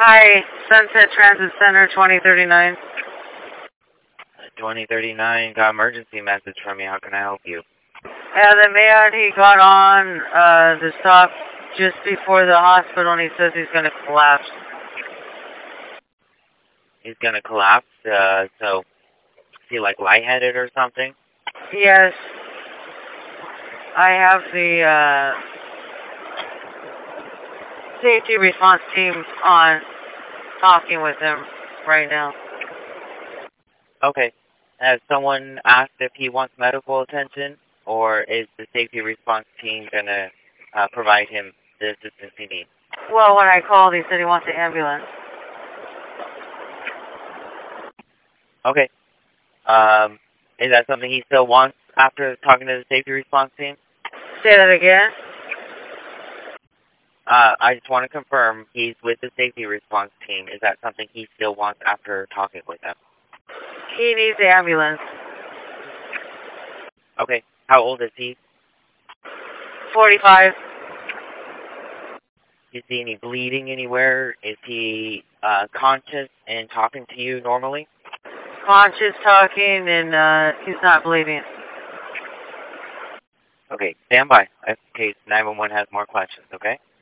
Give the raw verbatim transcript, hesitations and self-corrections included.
Hi, Sunset Transit Center, twenty thirty-nine. twenty thirty-nine, got emergency message from you. How can I help you? Yeah, the man, he got on uh, the stop just before the hospital, and he says he's going to collapse. He's going to collapse, uh, so is he like lightheaded or something? Yes. I have the uh, safety response team on, talking with him right now. Okay. Has someone asked if he wants medical attention, or is the safety response team going to uh, provide him the assistance he needs? Well, when I called, he said he wants the ambulance. Okay. Um, is that something he still wants after talking to the safety response team? Say that again? Uh, I just want to confirm he's with the safety response team. Is that something he still wants after talking with them? He needs the ambulance. Okay. How old is he? forty-five. Do you see any bleeding anywhere? Is he uh, conscious and talking to you normally? Conscious talking, and uh, he's not bleeding. Okay, stand by in case nine one one has more questions, okay?